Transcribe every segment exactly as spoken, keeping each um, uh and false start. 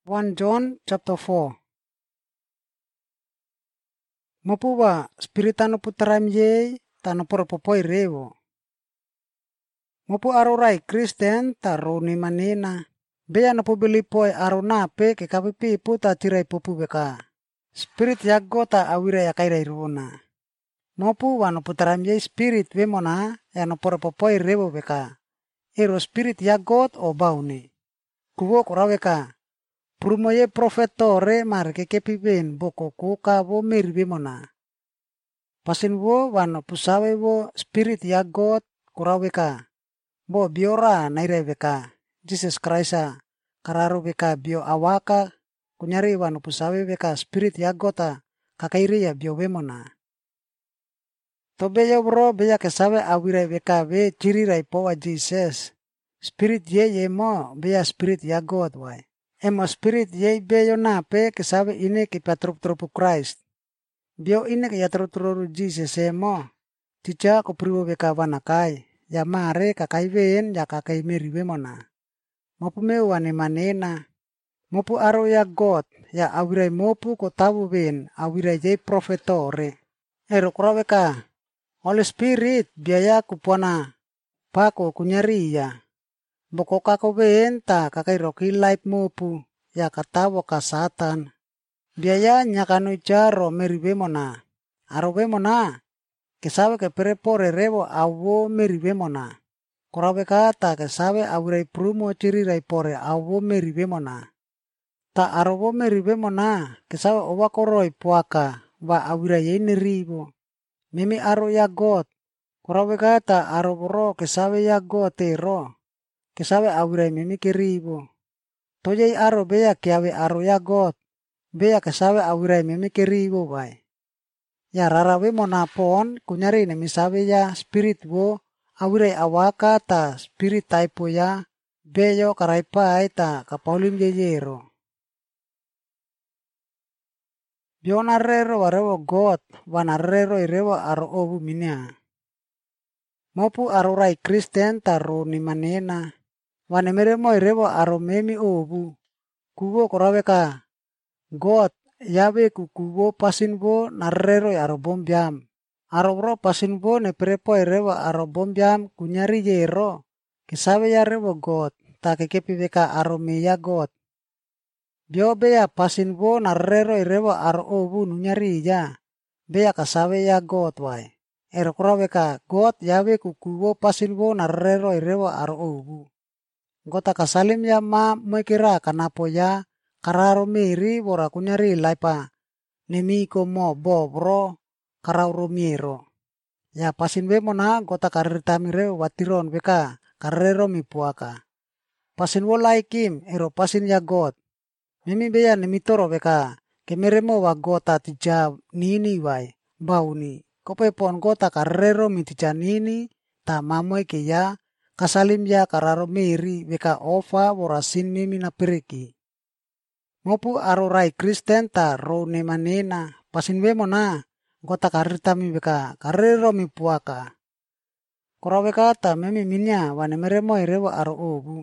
First John chapter four. Mopuwa spiritano putaram ye tano poropopoi revo. Mopu arorai Kristen taro ni manena. Beya no pubelipoi aronape ke kapipi puta tirai popu beka. Spirit yago ta awira ya kaira iruna. Mopu wano putaram ye spirit wemona ya no poropopoi revo beka. Ero spirit yagot o bauni. Kuwo koraweka. Prumoye profetore mar ke kepiben boko kuka wo meri wemona. Pasin wo wano pusawe wo spirit yagot koraweka. Bo biora naire beka. Jesus Christa kararo beka bio awaka kunyari wano pusawe beka spirit yagota kakairi ya bio wemona. Tobe yo bro beya kesawe awira beka be ciri rai powa Jesus. Spirit ye ye mo beya spirit yagot wai. Emo spirit ye beyo nape kesawe ine ke patrop-tropu Christ. Bio ine ke yatrop-tropu Jesus emo. Tica kupriwo beka wanakai. Ya mare kakai wen ya kakai meri wemona. Mopu mewane manena. Mopu aro ya God. Ya awirai mopu ko tabu wen. Awirai ye profetore. Ero kuraweka. Holy Spirit biaya kupona. Pako kunyari ya. Boko kako wen ta kakai roki life mopu. Ya katawo ka satan. Biaya nyakanu jaro meri wemona. Aro wemona. Kesawe ke perepore rewo awo meri wemona. Korawe kata kesawe awirai prumo ciri rai pore awo meri wemona. Ta arowo meri wemona. Kesawe owa koroi puaka. Wa awirai ye neribo. Mimi aro ya God. Korawe kata arowo ro kesawe ya God te ro. Kesawe awirai mimi keribo. Toyei aro beya kiawe aro ya God. Beya kesawe awirai mimi keribo bai. Ya rarawe monapon kunyari ne misawe ya spirit wo awirai awaka ta spirit taipo ya beyo karaipai ta kapaulim yeyero. Bionarero warewo God wanarero irewo aro obu minia. Mopu arorai Kristen taro ni manena. Wanemeremo irewo aro memi obu. Kuwo koraweka God yawe kukuwo pasin wo narero aro bombiam. Aro bro pasin wo ne prepo irewa aro bombiam kunyari yero. Kisawe ya rewo God. Ta kekepi beka aro meya God. Bio beya pasin wo narero irewa aro obu nunyari ya. Beya kasawe ya God wai. Ero kuraweka God yawe kukuwo pasin wo narero irewa aro obu. Gota kasalim ya ma mekira kanapo ya. Kararo meri bora kunyari laipa. Nemiko mo bo bro karauro miero. Ya pasin we mona gota karitamire watiron beka karero mi puaka. Pasin wo laikim ero pasin ya God. Mimi beya nemitoro beka kemeremo wa gota tija nini wai bauni. Kope pon gota karero mi tija nini ta mamoy ke ya kasalim ya kararo meri beka ofa bora sin mimi na periki. Mopu arorai Kristen ta ro ne manena. Pasin we mona. Gota karita mi beka. Karero mi puaka. Korawe kata memi minya. Wane meremo irewa aro obu.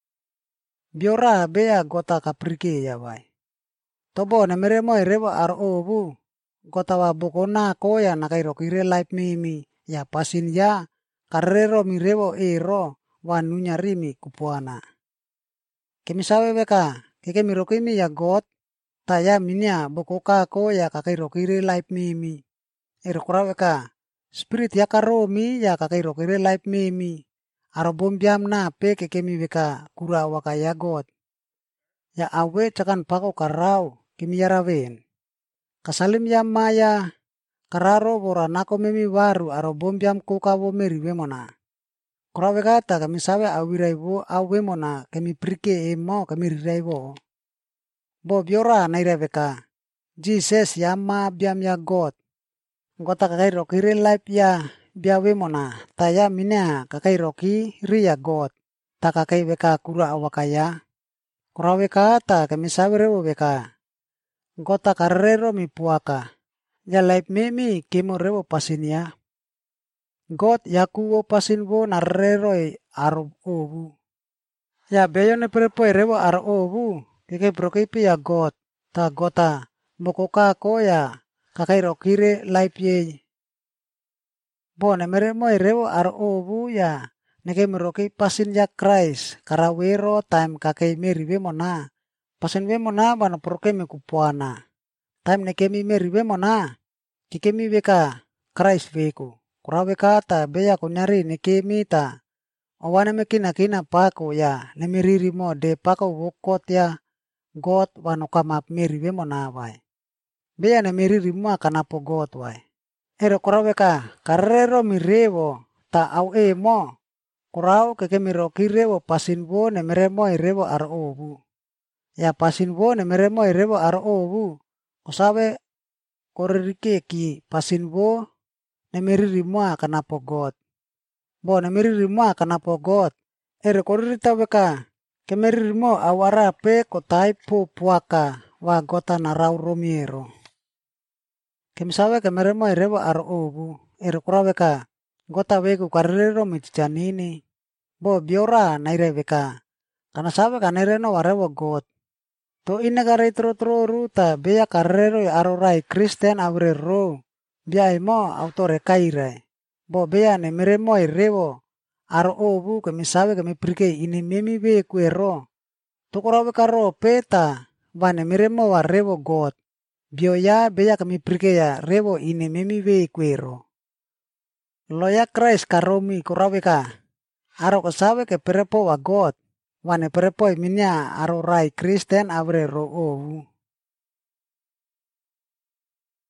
Biora bea gota kaprike ya wai. Tobo ne meremo irewa aro obu. Gota wa bokona koya nakairo kire life mimi. Ya pasin ya. Karero mi rewo ero. Wanunya rimi kupuana. Kemisawe beka. Keke mirokimi ya God, taya minya bokoka ko ya kakai rokire life mimi. Ero kuraweka, spirit ya karomi ya kakai rokire life mimi. Aro bombiam na pe keke mi beka kura waka ya God. Ya awe cakan pako karau kimi yarawen. Kasalim ya maya kararo bora nako mimi waru aro bombiam kuka wo meri wemona. Kuraweka ta kami sawe awirai wo awe mona kami prike emo kami rirai wo. Bo biora naira beka. Jesus yama biam ya God. Gota kakai roki real life ya biawe mona. Taya minya kakai roki ria God. Ta kakai beka kura awakaya. Kura beka ta kami sawe rewo beka. Gota karero mi puaka. Ya life mimi kemo rewo pasin ya. God yakuwo pasin wo narero aro obu. Ya beyo ne prepo rewo aro obu. Keke brokipi ya God. Ta gota mokoka ko ya kakai rokire laipye. Bo ne mere mo irewo aro obu ya neke meroki pasin ya Christ karawero time kakai meriwe mona. Pasin we mona bana proke me kupuana. Time neke mi meriwe mona. Kike mi weka Christ weku. Kurawe kata beya kunyari neke mi ta. Owane me kina kina pako ya nemiriri mo de pako wokot ya God wano kamap meriwe mona wai. Beya nemiriri mo akanapo God wai. Ero kurawe ka karero mirewo ta au e mo. Kurau keke miro kirewo pasin wo nemeremo irewo aro obu. Ya pasin wo nemeremo irewo aro obu. Osawe korerike ki pasin wo nemiriri mo akanapo God. Bo nemiriri mo akanapo God. Ere korerita weka kemiriri mo awara pe kotai po puaka wa gota narau romiero. Kemisawe kemeremo irewo aro obu. Ere kurawe ka gota weku karero michijanini. Bo biora naire weka. Kana sawe kanereno warewo God. To inegara itro tro ruta beya karero aro rai Kristen avre ro. Bia imo autore kaire. Bo beya ne meremo irewo aro obu kemisawe kemiprike ini memi we kuero. Tukurawe karo peta wane meremo warewo God. Bio ya beya kemiprike ya rewo ini memi we kuero. Loya Christ karomi kurawe ka. Aro kasawe ke perepo wa God. Wane perepo iminya aro rai Kristen avre ro obu.